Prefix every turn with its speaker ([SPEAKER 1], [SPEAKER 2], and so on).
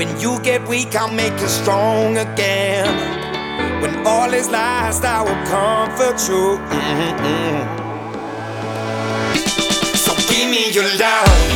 [SPEAKER 1] When you get weak, I'll make you strong again. When all is lost, I will comfort you. So give me your love.